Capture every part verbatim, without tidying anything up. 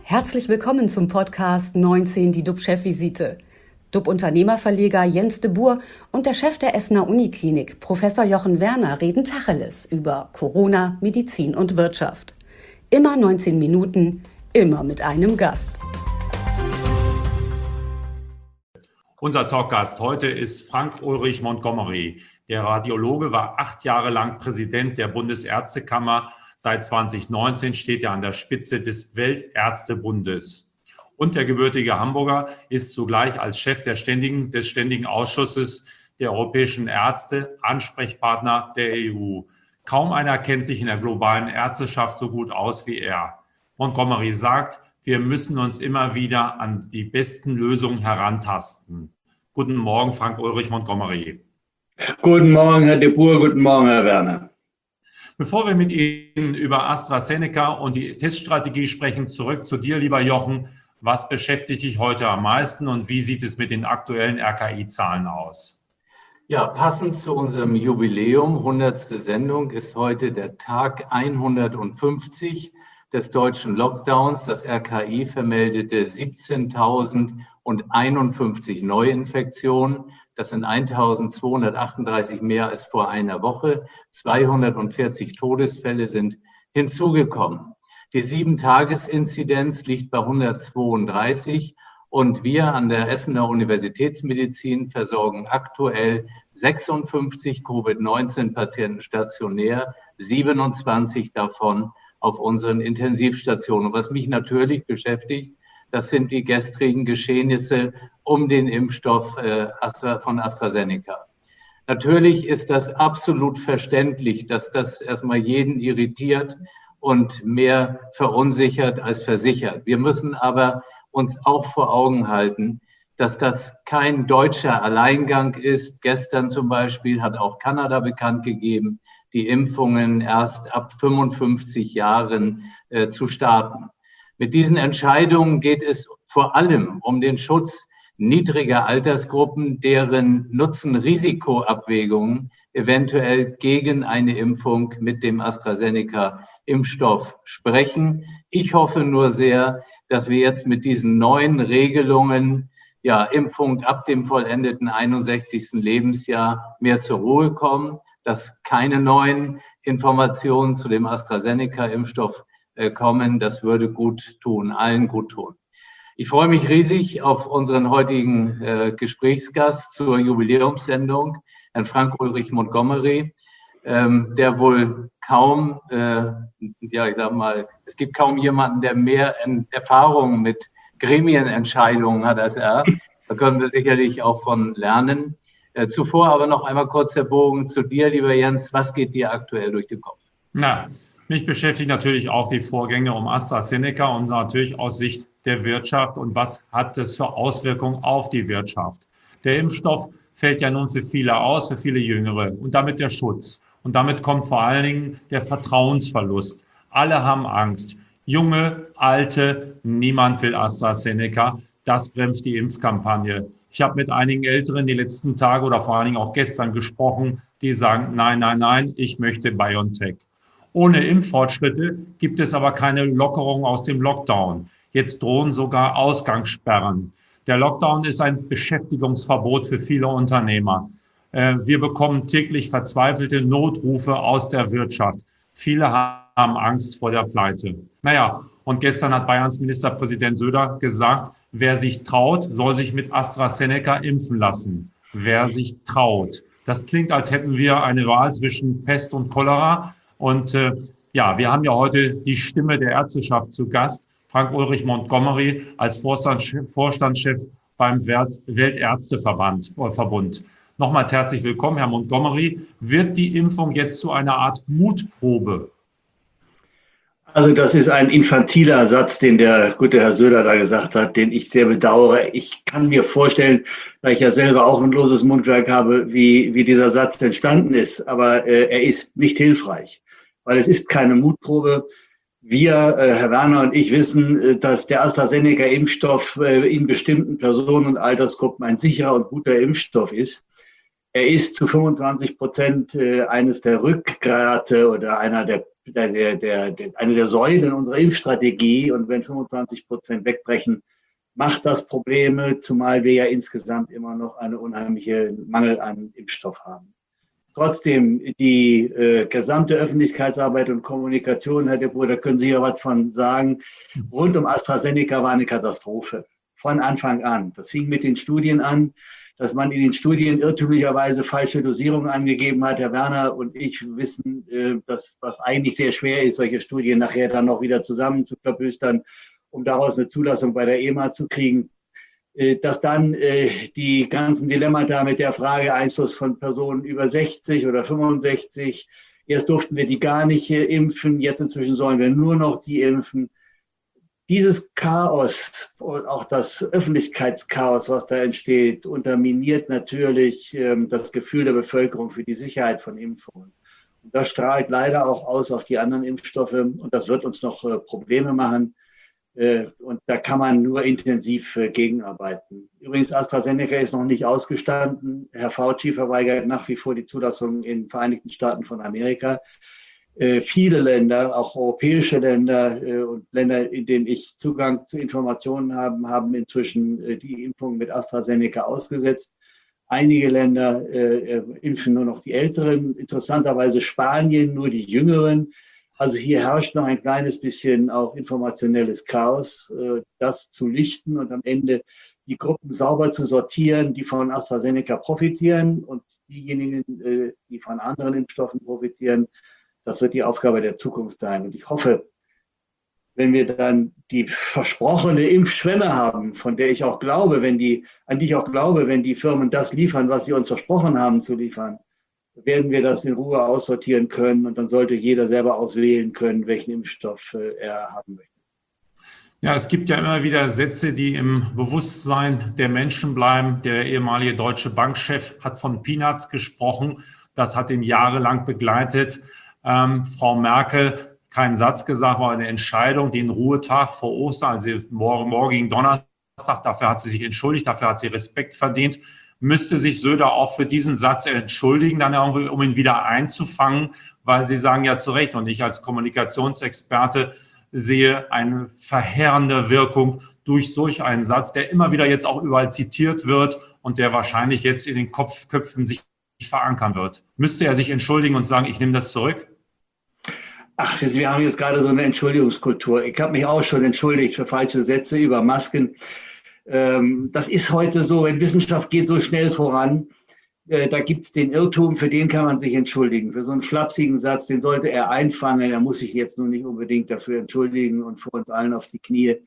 Herzlich willkommen zum Podcast neunzehn, die D U B-Chefvisite. D U B-Unternehmerverleger Jens de Boer und der Chef der Essener Uniklinik, Professor Jochen Werner, reden Tacheles über Corona, Medizin und Wirtschaft. Immer neunzehn Minuten, immer mit einem Gast. Unser Talkgast heute ist Frank Ulrich Montgomery. Der Radiologe war acht Jahre lang Präsident der Bundesärztekammer. Seit zwanzig neunzehn steht er an der Spitze des Weltärztebundes. Und der gebürtige Hamburger ist zugleich als Chef der Ständigen, des Ständigen Ausschusses der europäischen Ärzte Ansprechpartner der E U. Kaum einer kennt sich in der globalen Ärzteschaft so gut aus wie er. Montgomery sagt, wir müssen uns immer wieder an die besten Lösungen herantasten. Guten Morgen, Frank Ulrich Montgomery. Guten Morgen, Herr de Boer, guten Morgen, Herr Werner. Bevor wir mit Ihnen über AstraZeneca und die Teststrategie sprechen, zurück zu dir, lieber Jochen. Was beschäftigt dich heute am meisten und wie sieht es mit den aktuellen R K I-Zahlen aus? Ja, passend zu unserem Jubiläum, hundertste Sendung, ist heute der Tag hundertfünfzig des deutschen Lockdowns. Das R K I vermeldete siebzehntausendeinundfünfzig Neuinfektionen. Das sind eintausendzweihundertachtunddreißig mehr als vor einer Woche. zweihundertvierzig Todesfälle sind hinzugekommen. Die sieben-Tages-Inzidenz liegt bei hundertzweiunddreißig und wir an der Essener Universitätsmedizin versorgen aktuell sechsundfünfzig Covid neunzehn Patienten stationär, siebenundzwanzig davon auf unseren Intensivstationen. Was mich natürlich beschäftigt, das sind die gestrigen Geschehnisse um den Impfstoff äh, Astra, von AstraZeneca. Natürlich ist das absolut verständlich, dass das erstmal jeden irritiert und mehr verunsichert als versichert. Wir müssen aber uns auch vor Augen halten, dass das kein deutscher Alleingang ist. Gestern zum Beispiel hat auch Kanada bekannt gegeben, die Impfungen erst ab fünfundfünfzig Jahren äh, zu starten. Mit diesen Entscheidungen geht es vor allem um den Schutz niedriger Altersgruppen, deren Nutzen-Risiko-Abwägungen eventuell gegen eine Impfung mit dem AstraZeneca-Impfstoff sprechen. Ich hoffe nur sehr, dass wir jetzt mit diesen neuen Regelungen, ja, Impfung ab dem vollendeten einundsechzigsten Lebensjahr mehr zur Ruhe kommen, dass keine neuen Informationen zu dem AstraZeneca-Impfstoff äh, kommen. Das würde gut tun, allen gut tun. Ich freue mich riesig auf unseren heutigen äh, Gesprächsgast zur Jubiläumssendung, Herrn Frank Ulrich Montgomery, ähm, der wohl kaum, äh, ja, ich sag mal, es gibt kaum jemanden, der mehr Erfahrung mit Gremienentscheidungen hat als er. Da können wir sicherlich auch von lernen. Äh, zuvor aber noch einmal kurz der Bogen zu dir, lieber Jens. Was geht dir aktuell durch den Kopf? Na, mich beschäftigt natürlich auch die Vorgänge um AstraZeneca und natürlich aus Sicht der Wirtschaft und was hat das für Auswirkungen auf die Wirtschaft. Der Impfstoff fällt ja nun für viele aus, für viele Jüngere und damit der Schutz. Und damit kommt vor allen Dingen der Vertrauensverlust. Alle haben Angst. Junge, Alte, niemand will AstraZeneca. Das bremst die Impfkampagne. Ich habe mit einigen Älteren die letzten Tage oder vor allen Dingen auch gestern gesprochen, die sagen, nein, nein, nein, ich möchte BioNTech. Ohne Impffortschritte gibt es aber keine Lockerung aus dem Lockdown. Jetzt drohen sogar Ausgangssperren. Der Lockdown ist ein Beschäftigungsverbot für viele Unternehmer. Wir bekommen täglich verzweifelte Notrufe aus der Wirtschaft. Viele haben Angst vor der Pleite. Naja, und gestern hat Bayerns Ministerpräsident Söder gesagt, wer sich traut, soll sich mit AstraZeneca impfen lassen. Wer sich traut. Das klingt, als hätten wir eine Wahl zwischen Pest und Cholera. Und äh, ja, wir haben ja heute die Stimme der Ärzteschaft zu Gast, Frank Ulrich Montgomery als Vorstandschef beim Weltärzteverband oder Verbund. Nochmals herzlich willkommen, Herr Montgomery. Wird die Impfung jetzt zu einer Art Mutprobe? Also das ist ein infantiler Satz, den der gute Herr Söder da gesagt hat, den ich sehr bedauere. Ich kann mir vorstellen, da ich ja selber auch ein loses Mundwerk habe, wie, wie dieser Satz entstanden ist. Aber äh, er ist nicht hilfreich, weil es ist keine Mutprobe. Wir, äh, Herr Werner und ich, wissen, äh, dass der AstraZeneca-Impfstoff äh, in bestimmten Personen- und Altersgruppen ein sicherer und guter Impfstoff ist. Er ist zu fünfundzwanzig Prozent äh, eines der Rückgrate oder einer der der, der, der, eine der Säulen unserer Impfstrategie. Und wenn fünfundzwanzig Prozent wegbrechen, macht das Probleme, zumal wir ja insgesamt immer noch einen unheimlichen Mangel an Impfstoff haben. Trotzdem, die äh, gesamte Öffentlichkeitsarbeit und Kommunikation, Herr de Boer, da können Sie ja was von sagen, rund um AstraZeneca war eine Katastrophe. Von Anfang an. Das fing mit den Studien an, dass man in den Studien irrtümlicherweise falsche Dosierungen angegeben hat. Herr Werner und ich wissen, äh, dass was eigentlich sehr schwer ist, solche Studien nachher dann noch wieder zusammen zu verblüstern, um daraus eine Zulassung bei der E M A zu kriegen. Dass dann äh, die ganzen Dilemmata mit der Frage Einfluss von Personen über sechzig oder fünfundsechzig, erst durften wir die gar nicht äh, impfen, jetzt inzwischen sollen wir nur noch die impfen. Dieses Chaos und auch das Öffentlichkeitschaos, was da entsteht, unterminiert natürlich ähm, das Gefühl der Bevölkerung für die Sicherheit von Impfungen. Und das strahlt leider auch aus auf die anderen Impfstoffe und das wird uns noch äh, Probleme machen. Und da kann man nur intensiv gegenarbeiten. Übrigens, AstraZeneca ist noch nicht ausgestanden. Herr Fauci verweigert nach wie vor die Zulassung in den Vereinigten Staaten von Amerika. Viele Länder, auch europäische Länder und Länder, in denen ich Zugang zu Informationen habe, haben inzwischen die Impfung mit AstraZeneca ausgesetzt. Einige Länder impfen nur noch die Älteren. Interessanterweise Spanien nur die Jüngeren. Also hier herrscht noch ein kleines bisschen auch informationelles Chaos, das zu lichten und am Ende die Gruppen sauber zu sortieren, die von AstraZeneca profitieren und diejenigen, die von anderen Impfstoffen profitieren. Das wird die Aufgabe der Zukunft sein. Und ich hoffe, wenn wir dann die versprochene Impfschwemme haben, von der ich auch glaube, wenn die, an die ich auch glaube, wenn die Firmen das liefern, was sie uns versprochen haben zu liefern, werden wir das in Ruhe aussortieren können und dann sollte jeder selber auswählen können, welchen Impfstoff er haben möchte. Ja, es gibt ja immer wieder Sätze, die im Bewusstsein der Menschen bleiben. Der ehemalige deutsche Bankchef hat von Peanuts gesprochen. Das hat ihn jahrelang begleitet. Ähm, Frau Merkel, keinen Satz gesagt, war eine Entscheidung, den Ruhetag vor Ostern, also morgen, morgigen Donnerstag, dafür hat sie sich entschuldigt, dafür hat sie Respekt verdient. Müsste sich Söder auch für diesen Satz entschuldigen, dann irgendwie, um ihn wieder einzufangen, weil Sie sagen ja zu Recht und ich als Kommunikationsexperte sehe eine verheerende Wirkung durch solch einen Satz, der immer wieder jetzt auch überall zitiert wird und der wahrscheinlich jetzt in den Kopf, Köpfen sich verankern wird. Müsste er sich entschuldigen und sagen, ich nehme das zurück? Ach, wir haben jetzt gerade so eine Entschuldigungskultur. Ich habe mich auch schon entschuldigt für falsche Sätze über Masken. Das ist heute so, wenn Wissenschaft geht so schnell voran, da gibt es den Irrtum, für den kann man sich entschuldigen. Für so einen flapsigen Satz, den sollte er einfangen, er muss sich jetzt nur nicht unbedingt dafür entschuldigen und vor uns allen auf die Knie.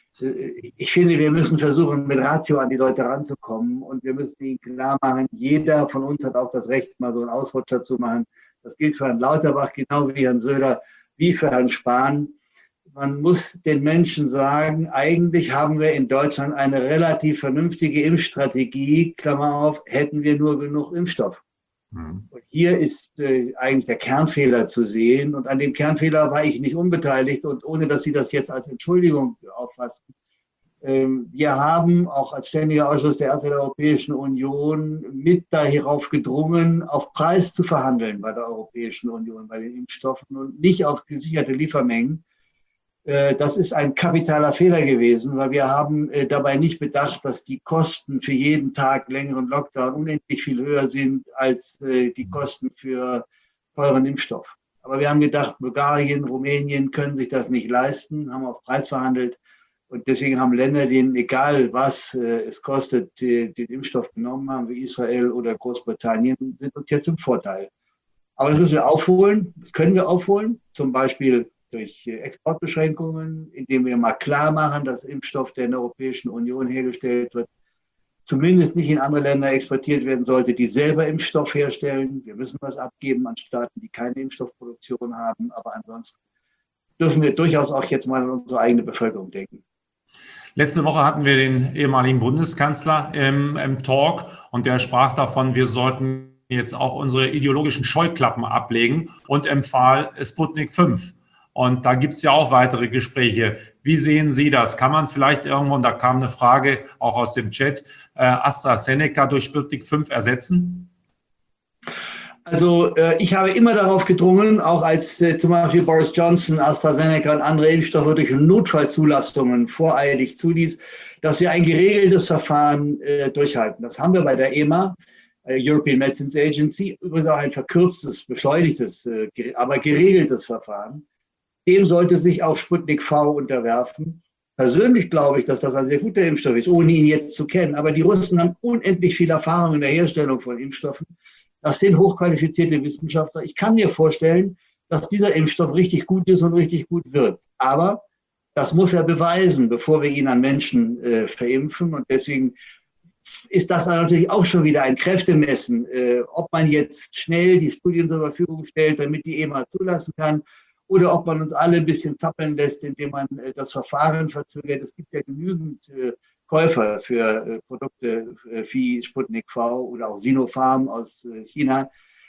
Ich finde, wir müssen versuchen, mit Ratio an die Leute ranzukommen und wir müssen ihnen klar machen, jeder von uns hat auch das Recht, mal so einen Ausrutscher zu machen. Das gilt für Herrn Lauterbach, genau wie Herrn Söder, wie für Herrn Spahn. Man muss den Menschen sagen, eigentlich haben wir in Deutschland eine relativ vernünftige Impfstrategie, Klammer auf, hätten wir nur genug Impfstoff. Mhm. Und hier ist äh, eigentlich der Kernfehler zu sehen und an dem Kernfehler war ich nicht unbeteiligt und ohne, dass Sie das jetzt als Entschuldigung auffassen. Ähm, wir haben auch als Ständiger Ausschuss der Ärzte der Europäischen Union mit darauf gedrungen, auf Preis zu verhandeln bei der Europäischen Union, bei den Impfstoffen und nicht auf gesicherte Liefermengen. Das ist ein kapitaler Fehler gewesen, weil wir haben dabei nicht bedacht, dass die Kosten für jeden Tag längeren Lockdown unendlich viel höher sind als die Kosten für teuren Impfstoff. Aber wir haben gedacht, Bulgarien, Rumänien können sich das nicht leisten, haben auf Preis verhandelt und deswegen haben Länder, denen egal was es kostet, den Impfstoff genommen haben, wie Israel oder Großbritannien, sind uns jetzt im Vorteil. Aber das müssen wir aufholen, das können wir aufholen, zum Beispiel durch Exportbeschränkungen, indem wir mal klar machen, dass Impfstoff, der in der Europäischen Union hergestellt wird, zumindest nicht in andere Länder exportiert werden sollte, die selber Impfstoff herstellen. Wir müssen was abgeben an Staaten, die keine Impfstoffproduktion haben. Aber ansonsten dürfen wir durchaus auch jetzt mal an unsere eigene Bevölkerung denken. Letzte Woche hatten wir den ehemaligen Bundeskanzler im, im Talk und der sprach davon, wir sollten jetzt auch unsere ideologischen Scheuklappen ablegen und empfahl Sputnik fünf. Und da gibt es ja auch weitere Gespräche. Wie sehen Sie das? Kann man vielleicht irgendwo, und da kam eine Frage auch aus dem Chat, äh, AstraZeneca durch Sputnik fünf ersetzen? Also äh, ich habe immer darauf gedrungen, auch als äh, zum Beispiel Boris Johnson, AstraZeneca und andere Impfstoffe durch Notfallzulassungen voreilig zuließ, dass wir ein geregeltes Verfahren äh, durchhalten. Das haben wir bei der E M A, äh, European Medicines Agency, übrigens auch ein verkürztes, beschleunigtes, äh, aber geregeltes Verfahren. Dem sollte sich auch Sputnik V unterwerfen. Persönlich glaube ich, dass das ein sehr guter Impfstoff ist, ohne ihn jetzt zu kennen. Aber die Russen haben unendlich viel Erfahrung in der Herstellung von Impfstoffen. Das sind hochqualifizierte Wissenschaftler. Ich kann mir vorstellen, dass dieser Impfstoff richtig gut ist und richtig gut wird. Aber das muss er beweisen, bevor wir ihn an Menschen äh, verimpfen. Und deswegen ist das natürlich auch schon wieder ein Kräftemessen, äh, ob man jetzt schnell die Studien zur Verfügung stellt, damit die E M A zulassen kann, oder ob man uns alle ein bisschen zappeln lässt, indem man äh, das Verfahren verzögert. Es gibt ja genügend äh, Käufer für äh, Produkte äh, wie Sputnik V oder auch Sinopharm aus äh, China.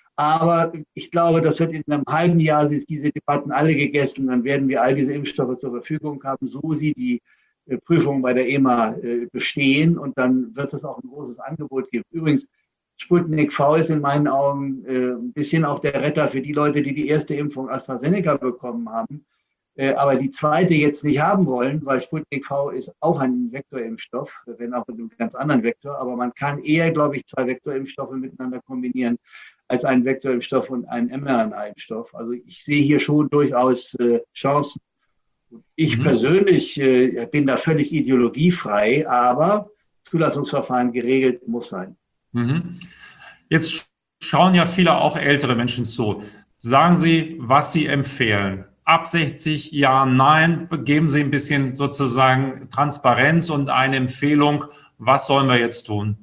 Aber ich glaube, das wird in einem halben Jahr, sind diese Debatten alle gegessen, dann werden wir all diese Impfstoffe zur Verfügung haben, so sie die äh, Prüfung bei der E M A äh, bestehen, und dann wird es auch ein großes Angebot geben. Übrigens, Sputnik V ist in meinen Augen äh, ein bisschen auch der Retter für die Leute, die die erste Impfung AstraZeneca bekommen haben, äh, aber die zweite jetzt nicht haben wollen, weil Sputnik V ist auch ein Vektorimpfstoff, wenn auch mit einem ganz anderen Vektor, aber man kann eher, glaube ich, zwei Vektorimpfstoffe miteinander kombinieren als einen Vektorimpfstoff und einen mRNA-Impfstoff. Also ich sehe hier schon durchaus äh, Chancen. Ich mhm. persönlich äh, bin da völlig ideologiefrei, aber Zulassungsverfahren geregelt muss sein. Mhm. Jetzt schauen ja viele auch ältere Menschen zu. Sagen Sie, was Sie empfehlen. Ab sechzig, ja, nein. Geben Sie ein bisschen sozusagen Transparenz und eine Empfehlung. Was sollen wir jetzt tun?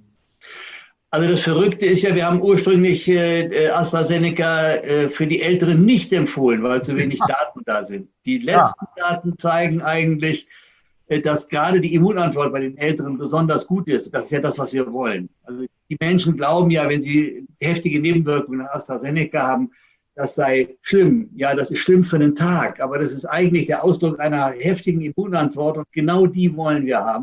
Also das Verrückte ist ja, wir haben ursprünglich äh, AstraZeneca äh, für die Älteren nicht empfohlen, weil zu wenig Daten da sind. Die letzten ja. Daten zeigen eigentlich, äh, dass gerade die Immunantwort bei den Älteren besonders gut ist. Das ist ja das, was wir wollen. Also die Menschen glauben ja, wenn sie heftige Nebenwirkungen nach AstraZeneca haben, das sei schlimm. Ja, das ist schlimm für einen Tag, aber das ist eigentlich der Ausdruck einer heftigen Immunantwort, und genau die wollen wir haben.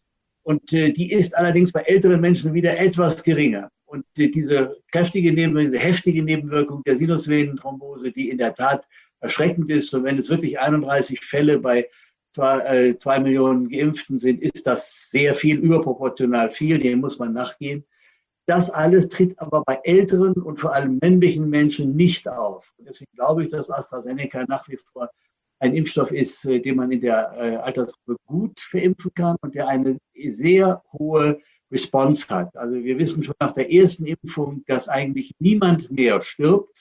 Und äh, die ist allerdings bei älteren Menschen wieder etwas geringer. Und äh, diese kräftige Nebenwirkung, diese heftige Nebenwirkung der Sinusvenenthrombose, die in der Tat erschreckend ist, und wenn es wirklich einunddreißig Fälle bei zwei, äh, zwei Millionen Geimpften sind, ist das sehr viel, überproportional viel, dem muss man nachgehen. Das alles tritt aber bei älteren und vor allem männlichen Menschen nicht auf. Und deswegen glaube ich, dass AstraZeneca nach wie vor ein Impfstoff ist, den man in der Altersgruppe gut verimpfen kann und der eine sehr hohe Response hat. Also wir wissen schon nach der ersten Impfung, dass eigentlich niemand mehr stirbt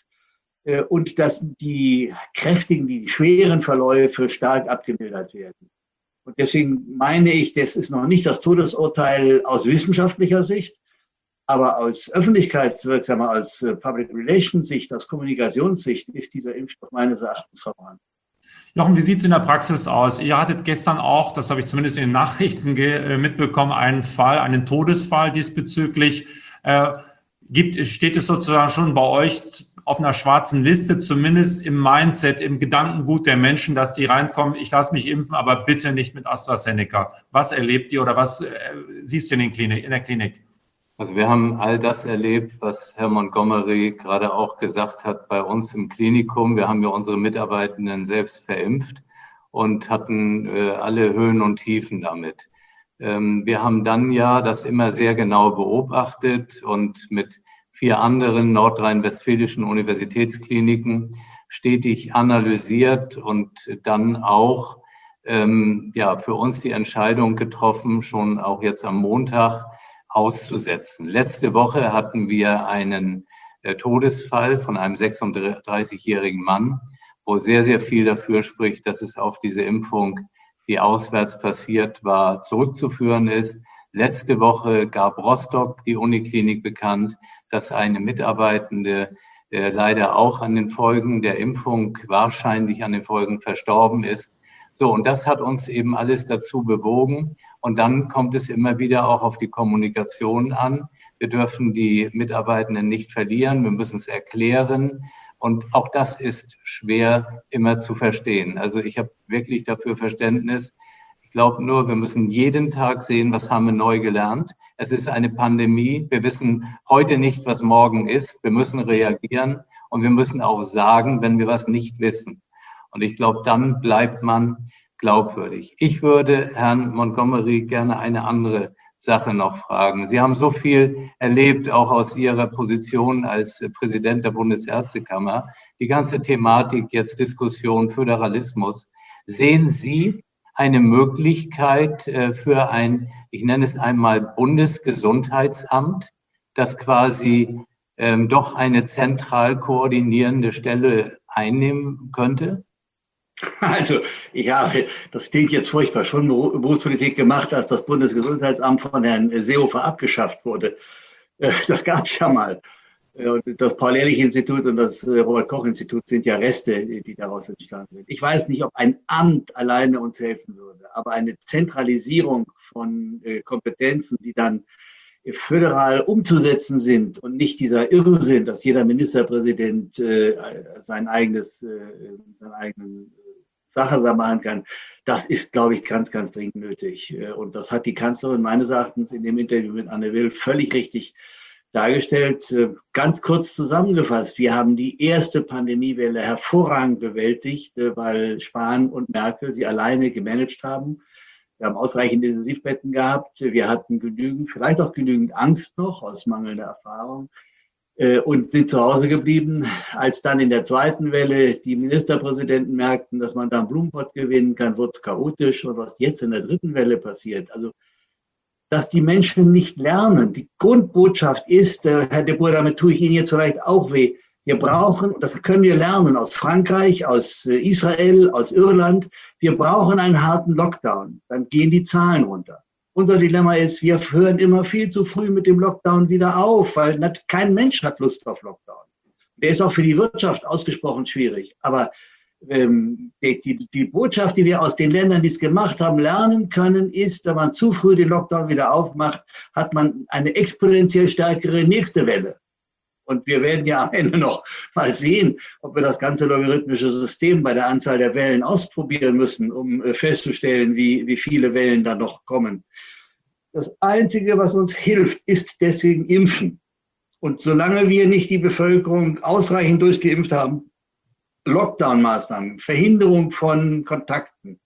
und dass die kräftigen, die schweren Verläufe stark abgemildert werden. Und deswegen meine ich, das ist noch nicht das Todesurteil aus wissenschaftlicher Sicht, aber aus öffentlichkeitswirksamer, aus Public Relations Sicht, aus Kommunikationssicht ist dieser Impfstoff meines Erachtens verwandt. Jochen, wie sieht es in der Praxis aus? Ihr hattet gestern auch, das habe ich zumindest in den Nachrichten mitbekommen, einen Fall, einen Todesfall diesbezüglich. Äh, gibt, steht es sozusagen schon bei euch auf einer schwarzen Liste, zumindest im Mindset, im Gedankengut der Menschen, dass die reinkommen, ich lasse mich impfen, aber bitte nicht mit AstraZeneca. Was erlebt ihr oder was äh, siehst du in, den Klinik, in der Klinik? Also wir haben all das erlebt, was Herr Montgomery gerade auch gesagt hat bei uns im Klinikum. Wir haben ja unsere Mitarbeitenden selbst verimpft und hatten äh, alle Höhen und Tiefen damit. Ähm, wir haben dann ja das immer sehr genau beobachtet und mit vier anderen nordrhein-westfälischen Universitätskliniken stetig analysiert und dann auch ähm, ja, für uns die Entscheidung getroffen, schon auch jetzt am Montag, auszusetzen. Letzte Woche hatten wir einen äh, Todesfall von einem sechsunddreißigjährigen Mann, wo sehr, sehr viel dafür spricht, dass es auf diese Impfung, die auswärts passiert war, zurückzuführen ist. Letzte Woche gab Rostock, die Uniklinik, bekannt, dass eine Mitarbeitende äh, leider auch an den Folgen der Impfung, wahrscheinlich an den Folgen verstorben ist. So, und das hat uns eben alles dazu bewogen. Und dann kommt es immer wieder auch auf die Kommunikation an. Wir dürfen die Mitarbeitenden nicht verlieren, wir müssen es erklären. Und auch das ist schwer immer zu verstehen. Also ich habe wirklich dafür Verständnis. Ich glaube nur, wir müssen jeden Tag sehen, was haben wir neu gelernt. Es ist eine Pandemie. Wir wissen heute nicht, was morgen ist. Wir müssen reagieren und wir müssen auch sagen, wenn wir was nicht wissen. Und ich glaube, dann bleibt man glaubwürdig. Ich würde Herrn Montgomery gerne eine andere Sache noch fragen. Sie haben so viel erlebt, auch aus Ihrer Position als Präsident der Bundesärztekammer. Die ganze Thematik, jetzt Diskussion, Föderalismus. Sehen Sie eine Möglichkeit für ein, ich nenne es einmal Bundesgesundheitsamt, das quasi ähm, doch eine zentral koordinierende Stelle einnehmen könnte? Also, ich habe, das klingt jetzt furchtbar, schon Berufspolitik gemacht, als das Bundesgesundheitsamt von Herrn Seehofer abgeschafft wurde. Das gab es ja mal. Das Paul-Ehrlich-Institut und das Robert-Koch-Institut sind ja Reste, die daraus entstanden sind. Ich weiß nicht, ob ein Amt alleine uns helfen würde, aber eine Zentralisierung von Kompetenzen, die dann föderal umzusetzen sind und nicht dieser Irrsinn, dass jeder Ministerpräsident sein eigenes, seine eigenen Sache da machen kann, das ist, glaube ich, ganz, ganz dringend nötig. Und das hat die Kanzlerin meines Erachtens in dem Interview mit Anne Will völlig richtig dargestellt. Ganz kurz zusammengefasst, wir haben die erste Pandemiewelle hervorragend bewältigt, weil Spahn und Merkel sie alleine gemanagt haben. Wir haben ausreichend Intensivbetten gehabt. Wir hatten genügend, vielleicht auch genügend Angst noch aus mangelnder Erfahrung und sind zu Hause geblieben. Als dann in der zweiten Welle die Ministerpräsidenten merkten, dass man da einen Blumenpott gewinnen kann, wurde es chaotisch. Und was jetzt in der dritten Welle passiert, also dass die Menschen nicht lernen. Die Grundbotschaft ist, äh, Herr de Boer, damit tue ich Ihnen jetzt vielleicht auch weh, wir brauchen, das können wir lernen aus Frankreich, aus äh, Israel, aus Irland, wir brauchen einen harten Lockdown, dann gehen die Zahlen runter. Unser Dilemma ist, wir hören immer viel zu früh mit dem Lockdown wieder auf, weil nicht, kein Mensch hat Lust auf Lockdown. Der ist auch für die Wirtschaft ausgesprochen schwierig, aber Die, die, die Botschaft, die wir aus den Ländern, die es gemacht haben, lernen können, ist, wenn man zu früh den Lockdown wieder aufmacht, hat man eine exponentiell stärkere nächste Welle. Und wir werden ja am Ende noch mal sehen, ob wir das ganze logarithmische System bei der Anzahl der Wellen ausprobieren müssen, um festzustellen, wie, wie viele Wellen da noch kommen. Das Einzige, was uns hilft, ist deswegen Impfen. Und solange wir nicht die Bevölkerung ausreichend durchgeimpft haben, Lockdown-Maßnahmen, Verhinderung von Kontakten.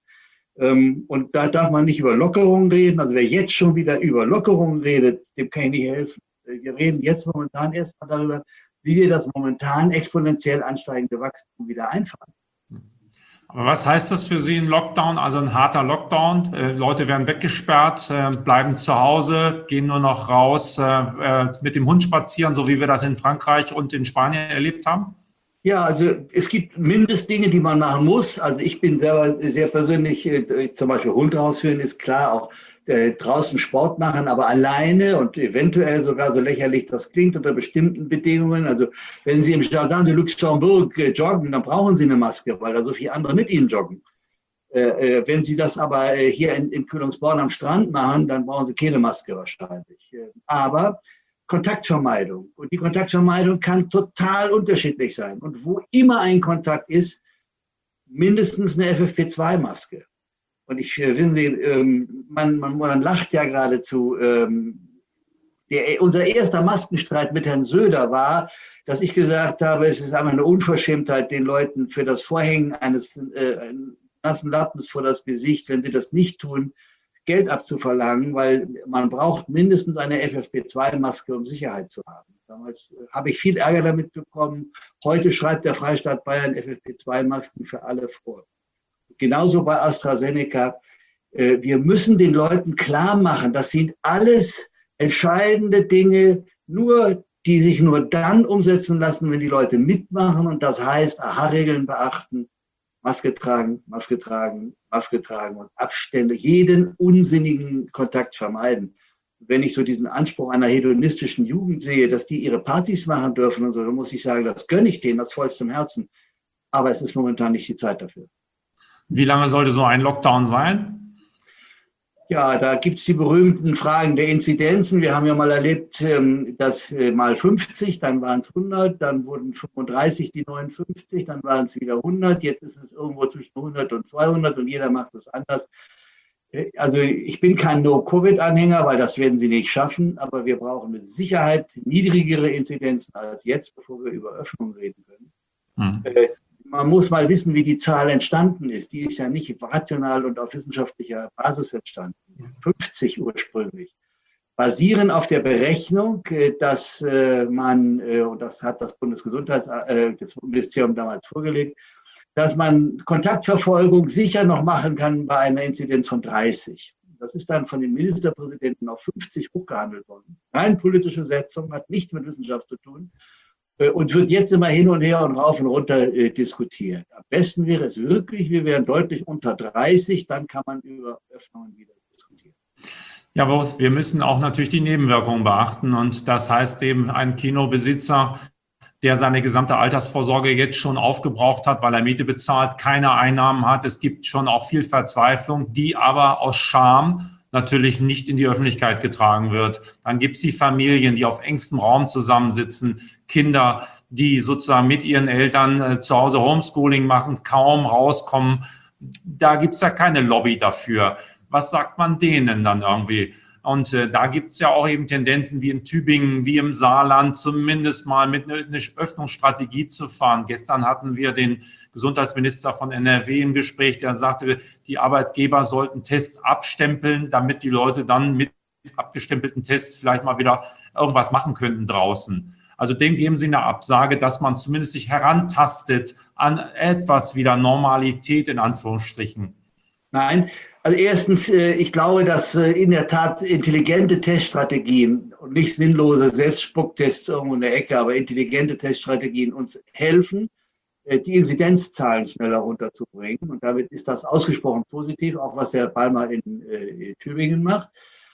Und da darf man nicht über Lockerungen reden. Also wer jetzt schon wieder über Lockerungen redet, dem kann ich nicht helfen. Wir reden jetzt momentan erstmal darüber, wie wir das momentan exponentiell ansteigende Wachstum wieder einfahren. Aber was heißt das für Sie, ein Lockdown, also ein harter Lockdown? Äh, Leute werden weggesperrt, äh, bleiben zu Hause, gehen nur noch raus, äh, mit dem Hund spazieren, so wie wir das in Frankreich und in Spanien erlebt haben? Ja, also es gibt Mindestdinge, die man machen muss. Also ich bin selber sehr persönlich, äh, zum Beispiel Hund rausführen, ist klar, auch äh, draußen Sport machen, aber alleine und eventuell sogar, so lächerlich das klingt, unter bestimmten Bedingungen. Also wenn Sie im Jardin de Luxembourg äh, joggen, dann brauchen Sie eine Maske, weil da so viele andere mit Ihnen joggen. Äh, äh, wenn Sie das aber äh, hier in, in Kühlungsborn am Strand machen, dann brauchen Sie keine Maske wahrscheinlich. Äh, aber Kontaktvermeidung. Und die Kontaktvermeidung kann total unterschiedlich sein. Und wo immer ein Kontakt ist, mindestens eine F F P zwei Maske. Und ich, wissen Sie, man, man, man lacht ja geradezu. Der, unser erster Maskenstreit mit Herrn Söder war, dass ich gesagt habe, es ist einfach eine Unverschämtheit, den Leuten für das Vorhängen eines äh, nassen Lappens vor das Gesicht, wenn sie das nicht tun, Geld abzuverlangen, weil man braucht mindestens eine F F P zwei Maske, um Sicherheit zu haben. Damals habe ich viel Ärger damit bekommen. Heute schreibt der Freistaat Bayern F F P zwei Masken für alle vor. Genauso bei AstraZeneca. Wir müssen den Leuten klar machen, das sind alles entscheidende Dinge, nur die sich nur dann umsetzen lassen, wenn die Leute mitmachen. Und das heißt, Aha-Regeln beachten, Maske tragen, Maske tragen, Maske tragen und Abstände, jeden unsinnigen Kontakt vermeiden. Wenn ich so diesen Anspruch einer hedonistischen Jugend sehe, dass die ihre Partys machen dürfen und so, dann muss ich sagen, das gönne ich denen aus vollstem Herzen. Aber es ist momentan nicht die Zeit dafür. Wie lange sollte so ein Lockdown sein? Ja, da gibt es die berühmten Fragen der Inzidenzen. Wir haben ja mal erlebt, dass mal fünfzig, dann waren es hundert, dann wurden fünfunddreißig die neunundfünfzig, dann waren es wieder hundert. Jetzt ist es irgendwo zwischen hundert und zweihundert und jeder macht es anders. Also ich bin kein No-Covid-Anhänger, weil das werden sie nicht schaffen, aber wir brauchen mit Sicherheit niedrigere Inzidenzen als jetzt, bevor wir über Öffnung reden können. Mhm. Äh, man muss mal wissen, wie die Zahl entstanden ist. Die ist ja nicht rational und auf wissenschaftlicher Basis entstanden. fünfzig ursprünglich. Basieren auf der Berechnung, dass man, und das hat das Bundesgesundheitsministerium damals vorgelegt, dass man Kontaktverfolgung sicher noch machen kann bei einer Inzidenz von dreißig. Das ist dann von den Ministerpräsidenten auf fünfzig hochgehandelt worden. Rein politische Setzung, hat nichts mit Wissenschaft zu tun und wird jetzt immer hin und her und rauf und runter äh, diskutiert. Am besten wäre es wirklich, wir wären deutlich unter dreißig, dann kann man über Öffnungen wieder diskutieren. Ja, wir müssen auch natürlich die Nebenwirkungen beachten und das heißt eben, ein Kinobesitzer, der seine gesamte Altersvorsorge jetzt schon aufgebraucht hat, weil er Miete bezahlt, keine Einnahmen hat. Es gibt schon auch viel Verzweiflung, die aber aus Scham natürlich nicht in die Öffentlichkeit getragen wird. Dann gibt es die Familien, die auf engstem Raum zusammensitzen, Kinder, die sozusagen mit ihren Eltern äh, zu Hause Homeschooling machen, kaum rauskommen. Da gibt es ja keine Lobby dafür. Was sagt man denen dann irgendwie? Und äh, da gibt es ja auch eben Tendenzen wie in Tübingen, wie im Saarland, zumindest mal mit einer eine Öffnungsstrategie zu fahren. Gestern hatten wir den Gesundheitsminister von N R W im Gespräch, der sagte, die Arbeitgeber sollten Tests abstempeln, damit die Leute dann mit abgestempelten Tests vielleicht mal wieder irgendwas machen könnten draußen. Also dem geben Sie eine Absage, dass man zumindest sich herantastet an etwas wieder Normalität in Anführungsstrichen. Nein. Also erstens, ich glaube, dass in der Tat intelligente Teststrategien und nicht sinnlose Selbstspucktests irgendwo in der Ecke, aber intelligente Teststrategien uns helfen, die Inzidenzzahlen schneller runterzubringen. Und damit ist das ausgesprochen positiv, auch was der Palmer in, in Tübingen macht.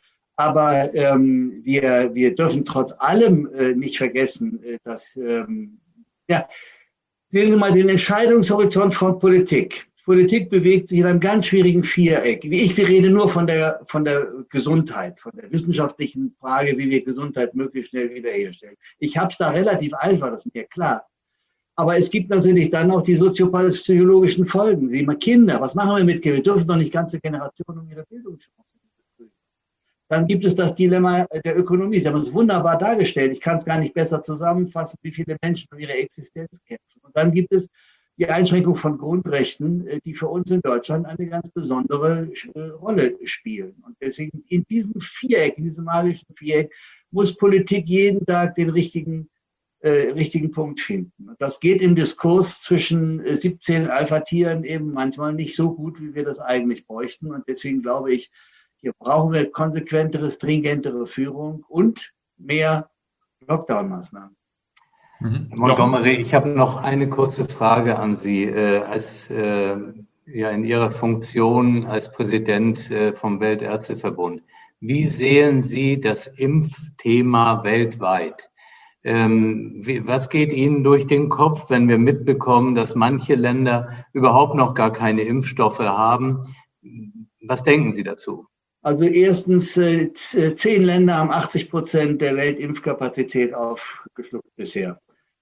Aber ähm, wir, wir dürfen trotz allem äh, nicht vergessen, äh, dass, ähm, ja, sehen Sie mal den Entscheidungshorizont von Politik. Politik bewegt sich in einem ganz schwierigen Viereck. Wie ich, wir reden nur von der, von der Gesundheit, von der wissenschaftlichen Frage, wie wir Gesundheit möglichst schnell wiederherstellen. Ich habe es da relativ einfach, das ist mir klar. Aber es gibt natürlich dann auch die soziopsychologischen Folgen. Sie mal Kinder, was machen wir mit Kindern? Wir dürfen doch nicht ganze Generationen um ihre Bildungschancen betrügen. Dann gibt es das Dilemma der Ökonomie. Sie haben es wunderbar dargestellt. Ich kann es gar nicht besser zusammenfassen, wie viele Menschen um ihre Existenz kämpfen. Und dann gibt es die Einschränkung von Grundrechten, die für uns in Deutschland eine ganz besondere Rolle spielen. Und deswegen in diesem Viereck, in diesem magischen Viereck, muss Politik jeden Tag den richtigen, äh, richtigen Punkt finden. Und das geht im Diskurs zwischen siebzehn Alpha-Tieren eben manchmal nicht so gut, wie wir das eigentlich bräuchten. Und deswegen glaube ich, hier brauchen wir konsequentere, stringentere Führung und mehr Lockdown-Maßnahmen. Mhm. Herr Montgomery, ich habe noch eine kurze Frage an Sie. Äh, als, äh, ja, in Ihrer Funktion als Präsident äh, vom Weltärzteverbund, wie sehen Sie das Impfthema weltweit? Ähm, wie, was geht Ihnen durch den Kopf, wenn wir mitbekommen, dass manche Länder überhaupt noch gar keine Impfstoffe haben? Was denken Sie dazu? Also erstens, äh, zehn Länder haben achtzig Prozent der Weltimpfkapazität aufgeschluckt bisher.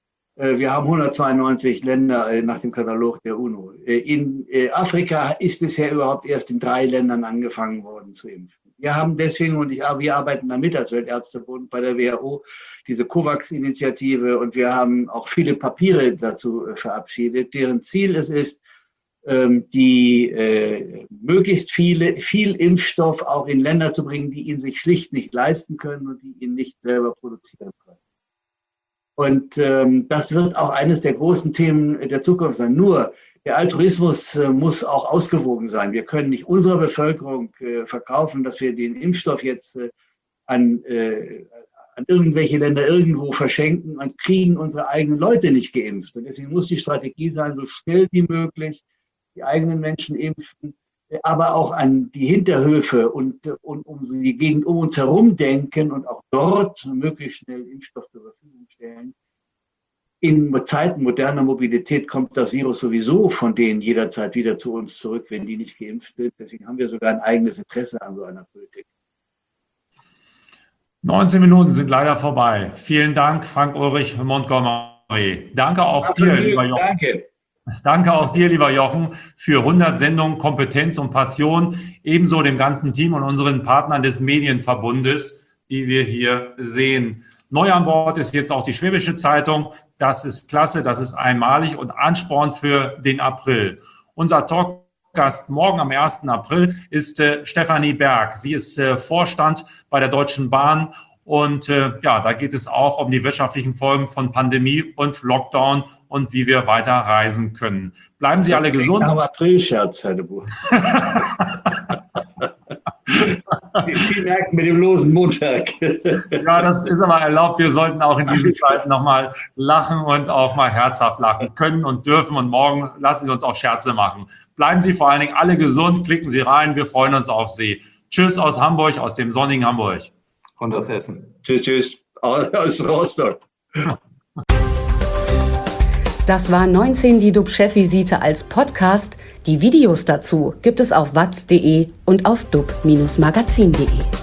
Wir haben hundertzweiundneunzig Länder nach dem Katalog der UNO. In Afrika ist bisher überhaupt erst in drei Ländern angefangen worden zu impfen. Wir haben deswegen, und ich, wir arbeiten damit als Weltärztebund bei der W H O, diese COVAX-Initiative, und wir haben auch viele Papiere dazu verabschiedet, deren Ziel es ist, die äh, möglichst viele, viel Impfstoff auch in Länder zu bringen, die ihn sich schlicht nicht leisten können und die ihn nicht selber produzieren können. Und ähm, das wird auch eines der großen Themen der Zukunft sein. Nur der Altruismus äh, muss auch ausgewogen sein. Wir können nicht unserer Bevölkerung äh, verkaufen, dass wir den Impfstoff jetzt äh, an, äh, an irgendwelche Länder irgendwo verschenken und kriegen unsere eigenen Leute nicht geimpft. Und deswegen muss die Strategie sein, so schnell wie möglich die eigenen Menschen impfen, aber auch an die Hinterhöfe und, und um die Gegend um uns herum denken und auch dort möglichst schnell Impfstoff zur Verfügung stellen. In Zeiten moderner Mobilität kommt das Virus sowieso von denen jederzeit wieder zu uns zurück, wenn die nicht geimpft sind. Deswegen haben wir sogar ein eigenes Interesse an so einer Politik. neunzehn Minuten sind leider vorbei. Vielen Dank, Frank-Ulrich Montgomery. Danke auch dir, lieber Jochen. Danke. Danke auch dir, lieber Jochen, für hundert Sendungen Kompetenz und Passion, ebenso dem ganzen Team und unseren Partnern des Medienverbundes, die wir hier sehen. Neu an Bord ist jetzt auch die Schwäbische Zeitung. Das ist klasse, das ist einmalig und Ansporn für den April. Unser Talkgast morgen am ersten April ist äh, Stefanie Berg. Sie ist äh, Vorstand bei der Deutschen Bahn. Und äh, ja, da geht es auch um die wirtschaftlichen Folgen von Pandemie und Lockdown und wie wir weiter reisen können. Bleiben Sie alle gesund. Am April-Scherz, Herr de Boer. Sie merken mit dem losen Montag. Ja, das ist aber erlaubt. Wir sollten auch in diesen Zeiten nochmal lachen und auch mal herzhaft lachen können und dürfen. Und morgen lassen Sie uns auch Scherze machen. Bleiben Sie vor allen Dingen alle gesund. Klicken Sie rein. Wir freuen uns auf Sie. Tschüss aus Hamburg, aus dem sonnigen Hamburg. Und aus Essen. Tschüss, tschüss. Aus Rostock. Das war neunzehn die D U B-Chefvisite als Podcast. Die Videos dazu gibt es auf watz punkt de und auf dub Bindestrich magazin punkt de.